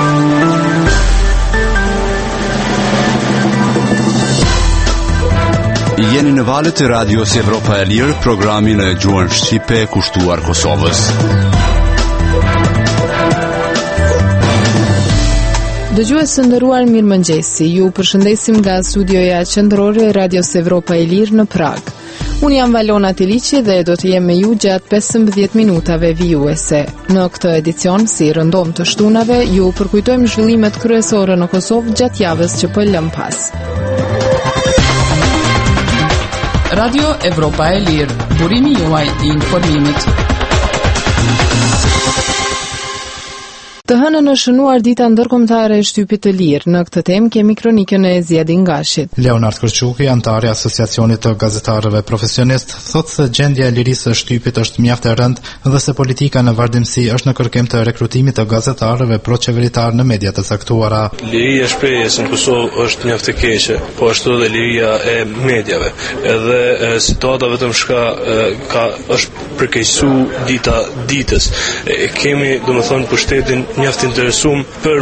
Jeni në valët e Radios Evropa e Lirë, programin e gjuhën shqipe kushtuar Kosovës. Dëgjues të nderuar, mirëmëngjesi. Ju përshëndesim nga studioja qendrore e Radios Evropa e Lirë në Prag. Unë jam Valona Tiliqi dhe do të jem me ju gjatë 15 minutave vijuese. Në këtë edicion, si rëndom të shtunave, ju përkujtojmë zhvillimet kryesore në Kosovë gjatë javës që po lëm pas. Radio Evropa e Lirë, burimi juaj I informimit. Të hënën është shënuar dita ndërkombëtare e shtypit të lirë. Në këtë temë kemi kronikën e Zjedin Gashit. Leonard Kërçuki, antari i Asociacionit të Gazetarëve Profesionist, thotë se gjendja e lirisë së shtypit është mjaft e rëndë dhe se politika në vazhdimsi është në kërkim të rekrutimit të gazetarëve proqeveritar në media të caktuara. Liria e shprehjes në Kosovë është mjaft e keqe, po ashtu edhe liria e mediave. Edhe situata vetëm është përkeqësu dita ditës. Kemi, domethënë, pushtetin mjaft interesum për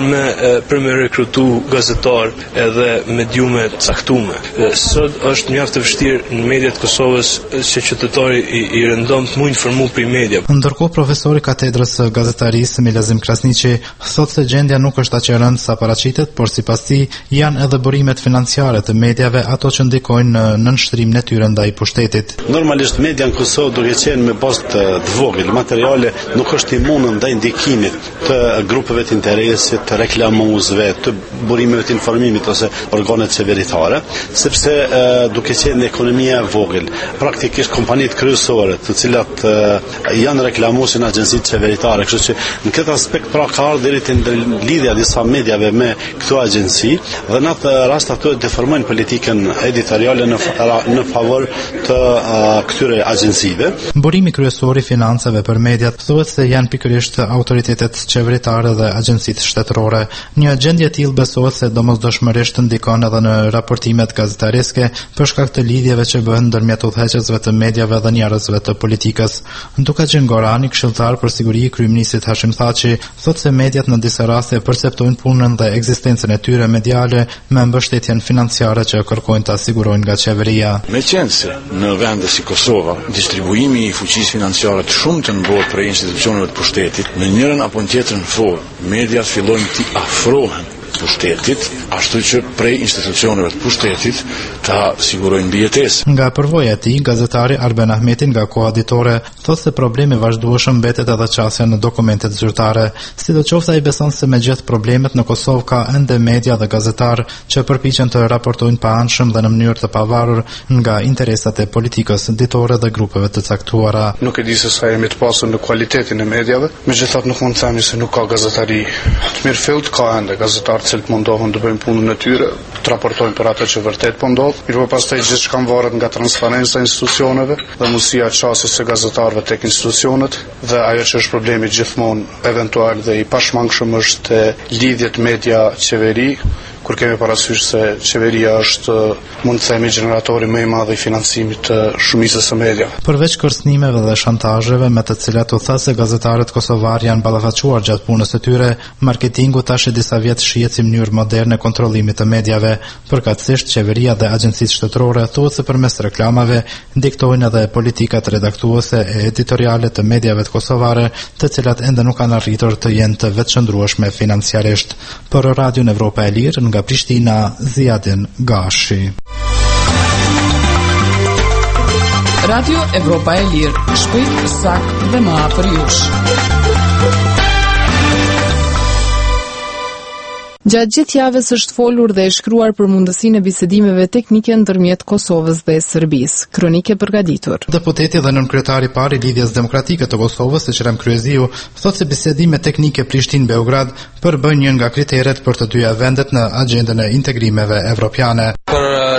me rekrutu gazetar edhe mediume caktume. Sot është mjaft e vështirë në mediat Kosovës që qytetari I rëndomt mu informu për media. Ndërkohë profesori katedrës gazetarisë Milazim Krasniqi thotë se gjendja nuk është aq e rëndë sa paraqitet, por sipas tij janë edhe burimet financiare të mediave ato që ndikojnë në nënshtrimin e tyre ndaj pushtetit. Normalisht media në Kosovë duke qenë me bazë të vogël materiale nuk është imune ndaj ndikimit të grupeve të interesit, të reklamuesve, të burimeve të informimit ose organet qeveritare, sepse duke qenë ekonomia e vogël, praktikisht kompanitë kryesore, të cilat janë reklamuese në agjencitë qeveritare, kështu që në këtë aspekt pra ka ardhur deri te lidhja disa mediave me këto agjenci dhe në atë rast ato deformojnë politikën editoriale në favor të këtyre agjencive. Burimi kryesor I financave për mediat thuhet se janë pikërisht autoritetet qeveritare dhe agjencitë shtetërore. Një gjendje e tillë besohet se domosdoshmërisht ndikon edhe në raportimet gazetareske për shkak të lidhjeve që bëhen ndërmjet udhëheqësve të mediave dhe njerëzve të politikës. Dukaçin Gorani, këshilltar për siguri I kryeministit Hashim Thaçi, thotë se mediat në disa raste perceptojnë punën dhe ekzistencën e tyre mediale me mbështetjen financiare që kërkojnë ta sigurojnë nga qeveria. Meqense në vende si Kosova, distribuimi I fuqisë financiare të shumtë bëhet prej institucioneve të pushtetit, në njërin apo në tjetrën formë, mediat fillojnë të afrohen pushtetit, ashtu që prej institucioneve të pushtetit ta sigurojnë mbijetesë. Nga përvoja e tij, gazetari Arben Ahmeti nga koha ditore thotë se problemi vazhdueshëm mbetet edhe qasja në dokumentet zyrtare. Sidoqoftë ai beson se me gjithë problemet në Kosovë ka ende media dhe gazetar që përpiqen të raportojnë pa anshëm dhe në mënyrë të pavarur nga interesat e politikës ditore dhe grupeve të caktuara. Nuk e di se sa jemi të pasur në kualitetin e mediave, megjithatë nuk mund të themi se nuk ka gazetari të mirëfillt, ka ende gazetar cilët mundohen të bëjnë punën e tyre, të raportojnë për atë që vërtet po ndodh, mirë po pastaj gjithçka varet nga transparenca e institucioneve dhe mundësia e çasjes së gazetarëve tek institucionet dhe ajo që është problemi gjithmonë eventual dhe I pashmangshëm është lidhjet media-qeveri, kur kemi parasysh se qeveria është, mund të themi, generatori më I madh I financimit të shumicës së mediave. Përveç kërcënimeve dhe shantazheve me të cilat u tha se gazetarët kosovar janë ballafaqur gjatë punës së tyre, marketingu tash e disa vjet shihet si mënyrë moderne kontrollimit të mediave. Përkatësisht qeveria dhe agjencitë shtetërore thuhet se përmes reklamave diktojnë edhe politikat redaktuese e editoriale të mediave të kosovare, të cilat ende nuk kanë arritur të jenë të vetëqëndrueshme financiarisht. Për Radion Evropa e Lirë nga Prishtina, Zjedin Gashi. Radio Evropa e Lirë, shpejt, sakt dhe më afër jush. Gjatë gjithë javës është folur dhe e shkruar për mundësinë e bisedimeve teknike ndërmjet Kosovës dhe Serbisë. Kronike përgatitur. Deputeti dhe nënkryetari I parë I Lidhjes Demokratike të Kosovës, Ekrem Kryeziu, thotë se bisedime teknike Prishtinë-Beograd përbën një nga kriteret për të dyja vendet në agjendën e integrimeve evropiane. Për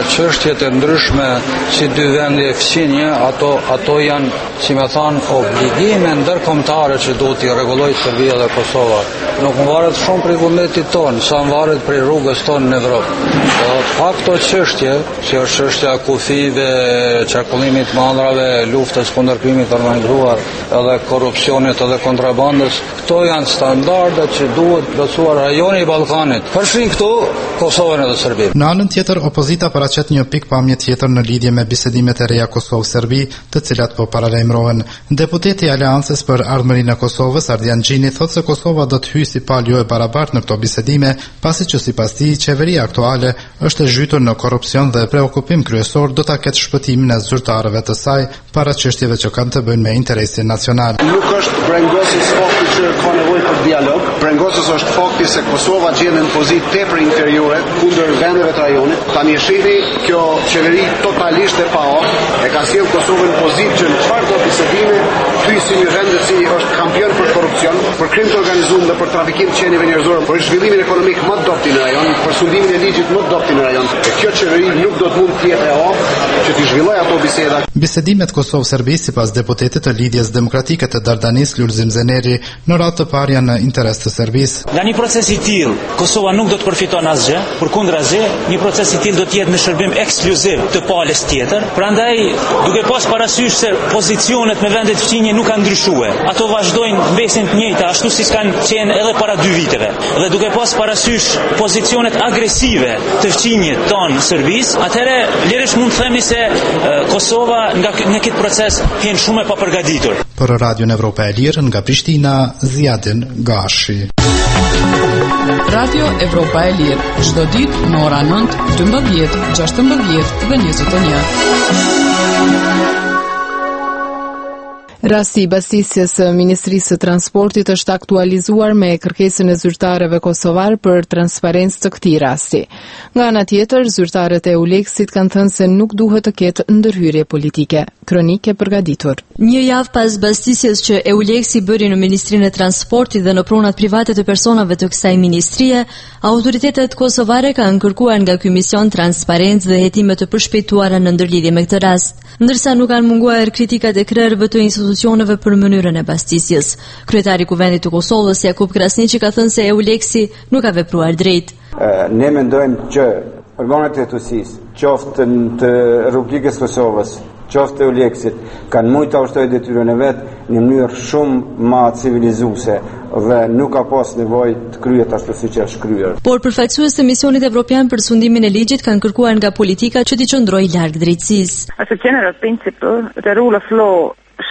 çështjet e ndryshme si dy vende e fqinje, ato janë, si me thanë, obligime ndërkombëtare që duhet t'i rregullojë Serbia dhe Kosova. Nuk varet shumë prej vullnetit tonë, sa varet prej rrugës tonë në Evropë. Pa këto çështje, si është çështja e kufive, qarkullimit të mandrave, luftës kundër krimit të organizuar, edhe korrupsionit edhe kontrabandës, këto janë standardet që duhet plotësuar rajoni i Ballkanit. Përfshin këtu Kosovën edhe Serbinë. Në anën tjetër, opozita paraqet një pikpamje tjetër në lidhje me bisedimet e reja Kosovë-Serbi, të cilat po paralajmërohen. Deputeti i Aleancës për Ardhmërinë e Kosovës, Ardian Gjini, thotë se Kosova do të hyjë si palë jo e barabartë në këto bisedime, pasi që sipas tij qeveria aktuale është e zhytur në korrupsion dhe preokupim kryesor do ta ketë shpëtimin e zyrtarëve të saj para çështjeve që kanë të bëjnë me interesin nacional. Nuk është brengosës fakti që ka nevojë për dialog, brengosës është fakti se Kosova gjendet në pozitë tepër inferiore kundër vendeve të rajonit. Tani shihni kjo qeveri totalisht e paaftë e ka sjellë Kosovën në pozitë që në çfarë do bisedime hyjë një vend i cili është kampion për korrupsion, për krim të organizuar dhe për trafikim të qenieve njerëzore, për zhvillimin ekonomik më të dobët në rajon, për sundimin e ligjit më të dobët në rajon. Kjo qeveri nuk do të mund të jetë e aftë që të zhvillojë ato biseda. Bisedimet Kosovë-Serbi sipas deputetit të Lidhjes Demokratike të Dardanis Lulzim Zeneri në radhë të parë janë në interes të Serbisë. Nga një proces i tillë, Kosova nuk do të përfiton asgjë, përkundrazi, një proces i tillë do të jetë në shërbim ekskluziv të palës tjetër. Prandaj, duke pas parasysh se pozicionet me vendet fqinje nuk kanë ndryshuar, ato vazhdojnë mbesin të njëjta ashtu si kanë qenë edhe para 2 viteve. Dhe duke pas parasysh pozicionet agresive të fqinjit tonë Serbisë, atëherë lirish mund të themi se Kosova nga këtë proces vjen shumë e papërgatitur. Për Radion Evropa e Lirë nga Prishtina, Ziadin Gashi. Radio Evropa e Lirë, çdo ditë në ora 9, 12, 16 dhe 21. Rasti i bastisjes së Ministrisë së Transportit është aktualizuar me kërkesën e zyrtarëve kosovar për transparencë të këtij rasti. Nga ana tjetër, zyrtarët e EULEX-it kanë thënë se nuk duhet të ketë ndërhyrje politike. Kronikë e përgatitur. Një javë pas bastisjes që EULEX-i bëri në Ministrinë e Transportit dhe në pronat private të personave të kësaj ministrie, autoritetet kosovare kanë kërkuar nga Ky Mision transparencë dhe hetime të përshpejtuara në ndërlidhje me këtë rast, ndërsa nuk kanë munguar kritikat e krerëve të institucioneve për mënyrën e bastisjes. Kryetari i Kuvendit të Kosovës, Jakub Krasniqi, ka thënë se EULEX-i nuk ka vepruar drejt. Ne mendojmë që organet e hetuesisë, qoftë të Republikës Kosovës, qoftë EULEX-it, kanë mujtë të ushtojnë detyrën e vet në mënyrë shumë më civilizuese dhe nuk ka pas nevojë të kryet ashtu siç është kryer. Por përfaqësues të Misionit Evropian për sundimin e ligjit kanë kërkuar nga politika që t'i qëndrojë larg drejtësisë. As a general principle, the rule of law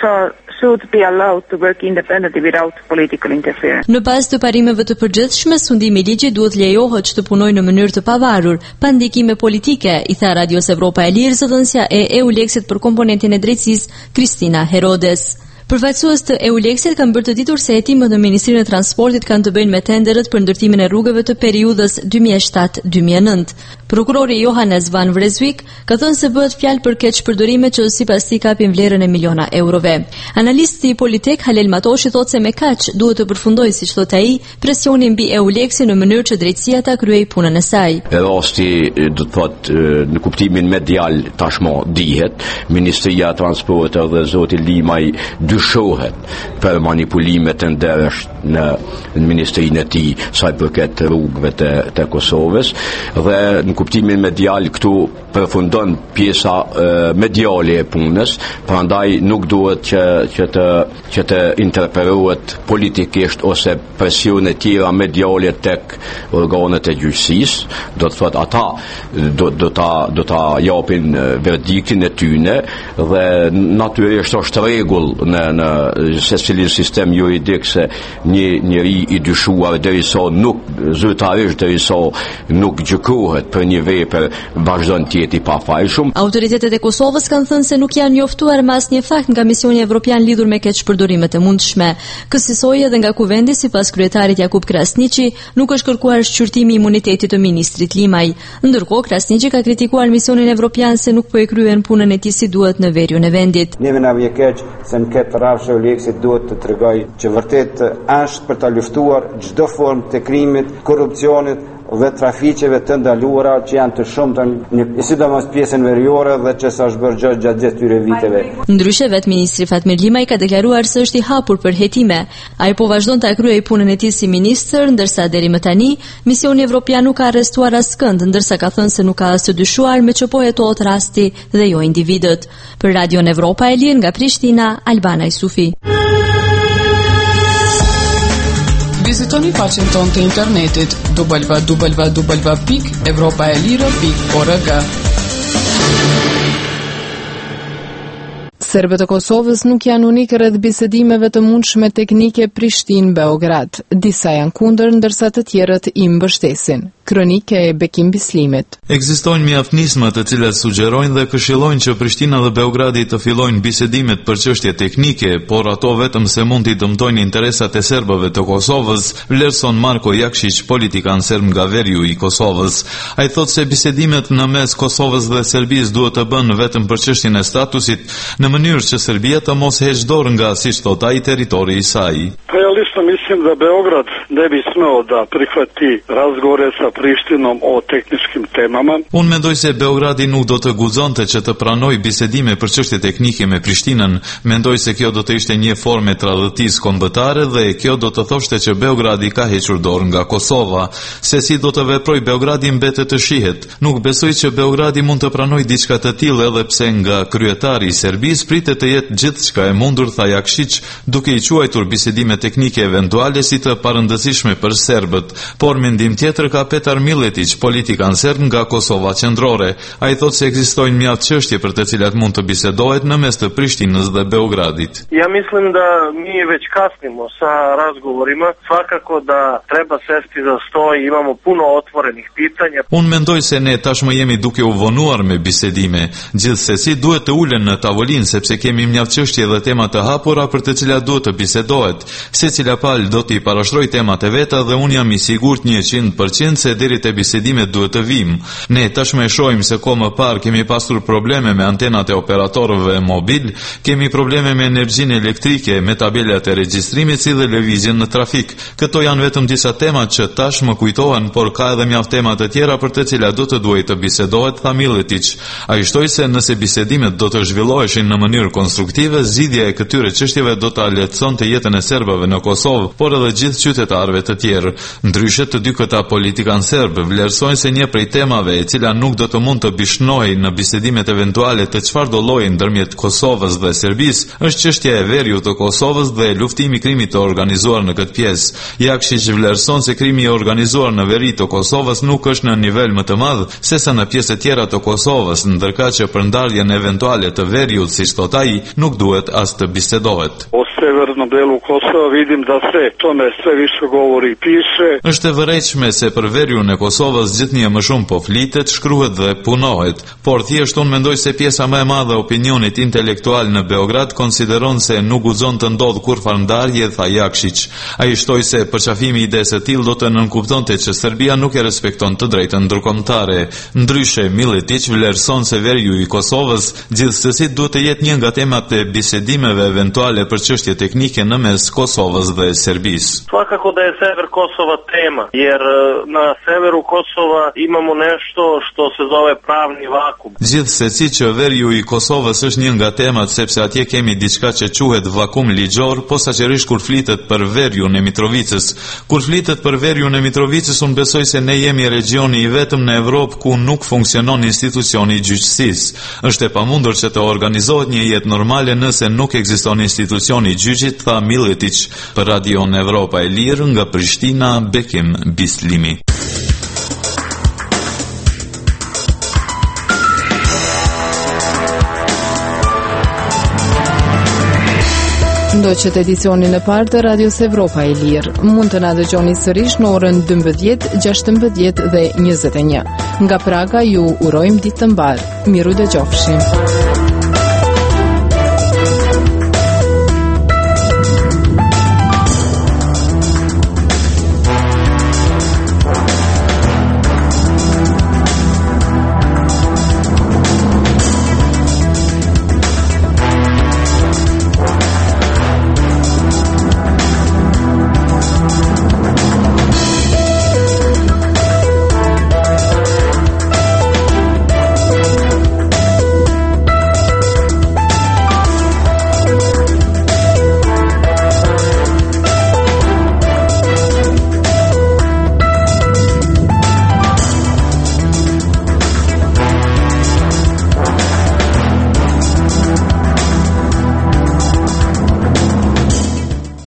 should be allowed to work independently without political interference. Në bazë të parimeve të përgjithshme, sundimi i ligjit duhet lejohet që të punojë në mënyrë të pavarur, pa ndikime politike, i tha Radios Evropa e Lirë zëdhënësja e EULEX-it për komponentin e drejtësisë, Kristina Herodes. Përfaqësues të EULEX-it kanë bërë të ditur se hetimet në Ministrinë e Transportit kanë të bëjnë me tenderët për ndërtimin e rrugëve të periudhës 2007-2009. Prokurori Johannes van Vreeswijk ka thënë se bëhet fjalë për keqpërdorime që sipas tij kapin vlerën e miliona eurove. Analisti politik Halel Matoshi thotë se me kaq duhet të përfundojë, siç thotë ai, presioni mbi EULEX-in në mënyrë që drejtësia ta kryejë punën e saj. Rasti do të thotë në kuptimin medial tashmë dihet, Ministria e Transportit dhe zoti Limaj dyshohet për manipulimet e ndershme në ministrinë e tij sa i përket rrugëve të Kosovës dhe në kuptimin medial këtu përfundon pjesa mediale e punës, prandaj nuk duhet që të interpretohet politikisht ose presione tjera mediale tek organet e gjyqësisë, do të thotë ata do ta japin verdiktin e tyre dhe natyrisht është rregull në secilin sistem juridik se një njeri i dyshuar derisa nuk zyrtarisht derisa nuk gjykohet për një vepër vazhdon të jetë i pafajshëm. Autoritetet e Kosovës kanë thënë se nuk janë njoftuar me asnjë fakt nga Misioni Evropian lidhur me keqpërdorimet e mundshme. Kësaj edhe nga Kuvendi, sipas kryetarit Jakub Krasniqi, nuk është kërkuar shqyrtimi i imunitetit të ministrit Limaj. Ndërkohë, Krasniqi ka kritikuar Misionin Evropian se nuk po e kryen punën e tij si duhet në veriun e vendit. Neve na vjen keq se në këtë rrafsh EULEX-i duhet të tregoj që vërtet është për ta luftuar çdo formë të krimit, korrupsionit dhe trafiqeve të ndaluara që janë të shumta, sidomos pjesën veriore dhe që sa është bërë gjatë këtyre viteve. Ndryshe vetë ministri Fatmir Limaj ka deklaruar se është i hapur për hetime. Ai po vazhdon ta kryejë punën e tij si ministër, ndërsa deri më tani misioni evropian nuk ka arrestuar askënd, ndërsa ka thënë se nuk ka as të dyshuar me që po jetohet rasti dhe jo individët. Për Radion Evropa e Lirë nga Prishtina, Albana Isufi. Vizitoni faqen tonë të internetit www.evropaelire.org. Serbët e Kosovës nuk janë unik rreth bisedimeve të mundshme teknike Prishtinë-Beograd. Disa janë kundër, ndërsa të tjerët i mbështesin. Kronike e Bekim Bislimit. Ekzistojnë mjaft nisma të cilat sugjerojnë dhe këshillojnë që Prishtina dhe Beogradi të fillojnë bisedimet për çështje teknike, por ato vetëm se mund t'i dëmtojnë interesat e serbëve të Kosovës, vlerëson Marko Jakšić, politikan serb nga veriu i Kosovës. Ai thotë se bisedimet në mes Kosovës dhe Serbisë duhet të bëhen vetëm për çështjen e statusit, në mënyrë që Serbia të mos heqë dorë nga, siç thot ai, territori i saj. Realisht mislim da Beograd ne bi smeo da prihvati razgovore sa Prištinom o tehničkim temama. Unë mendoj se Beogradi nuk do të guxonte që të pranoj bisedime për çështje teknike me Prishtinën. Mendoj se kjo do të ishte një formë tradhëtisë kombëtare dhe kjo do të thoshte që Beogradi ka hequr dorë nga Kosova. Se si do të veproj Beogradi mbetet të shihet. Nuk besoj që Beogradi mund të pranoj diçka të tillë, edhe pse nga kryetari i Serbisë pritet të jetë gjithçka e mundur, tha Jakšić, duke i quajtur bisedime teknike eventuale si të parëndësishme për serbët. Por mendim tjetër ka Petar Miletić, politikan serb nga Kosova Qendrore. Ai thotë se ekzistojnë mjaft çështje për të cilat mund të bisedohet në mes të Prishtinës dhe Beogradit. Ja mislim da mi već kasnimo sa razgovorima, svakako da treba sesti za sto i imamo puno otvorenih pitanja. Unë mendoj se ne tashmë jemi duke u vonuar me bisedime. Gjithsesi duhet të ulen në tavolinë sepse kemi mjaft çështje dhe tema të hapura për të cilat duhet të bisedohet. Secila palë do t'i parashtroj temat e veta dhe unë jam i sigurt 100% se deri te bisedimet duhet të vim. Ne tashmë e shohim se ko më parë kemi pasur probleme me antenat e operatorëve mobil, kemi probleme me energjinë elektrike, me tabelat e regjistrimit si dhe lëvizjen në trafik. Këto janë vetëm disa temat që tashmë kujtohen, por ka edhe mjaft tema të tjera për të cilat do të duhet të bisedohet, tha Miletić. Ai shtoi se nëse bisedimet do të zhvilloheshin në mënyrë konstruktive, zgjidhja e këtyre çështjeve do ta lehtësonte jetën e serbëve në Kosovë, por edhe gjithë qytetarëve të tjerë. Ndryshe të dy këta politikan serb vlerësojnë se një prej temave e cila nuk do të mund të bishnohej në bisedimet eventuale të çfarëdo lloji ndërmjet Kosovës dhe Serbisë është çështja e veriut të Kosovës dhe luftimi i krimit të organizuar në këtë pjesë. Jakšić vlerëson se krimi i organizuar në veri të Kosovës nuk është në nivel më të madh sesa në pjesë tjera të Kosovës, ndërkaq që për ndarjen eventuale të veriut, siç thot ai, nuk duhet as të bisedohet. O severnom delu Kosova vidim da se tome sve više govori i piše. Është e vërejtshme se për veriun e Kosovës gjithnjë më shumë po flitet, shkruhet dhe punohet, por thjesht unë mendoj se pjesa më e madhe e opinionit intelektual në Beograd konsideron se nuk guxon të ndodh kurrë ndarje, tha Jakšić. Ai shtoi se përqafimi i idesë së tillë do të nënkuptonte që Serbia nuk e respekton të drejtën ndërkombëtare. Ndryshe, Miletić vlerëson se veriu i Kosovës gjithsesi duhet të jetë një nga temat e bisedimeve eventuale për çështje teknike në mes Kosovës dhe Serbisë. Svakako da je sever Kosova tema, jer na severu Kosova imamo nešto što se zove pravni vakum. Gjithsesi që veriu i Kosovës është një nga temat sepse atje kemi diçka që quhet vakum ligjor, posaçërisht kur flitet për veriun e Mitrovicës. Kur flitet për veriun e Mitrovicës, unë besoj se ne jemi regioni i vetëm në Evropë ku nuk funksionon institucioni i gjyqësisë. Është e pamundur që të organizohet një jetë normale nëse nuk ekziston institucioni i gjyqit, tha Miletić. Për Radion Evropa e Lirë nga Prishtina, Bekim Bislimi. Ndoqët edicionin e parë të Radios Evropa e Lirë. Mund të na dëgjoni sërish në orën 12, 16 dhe 21. Nga Praga ju urojmë ditë të mbarë. Miru dëgjofshim.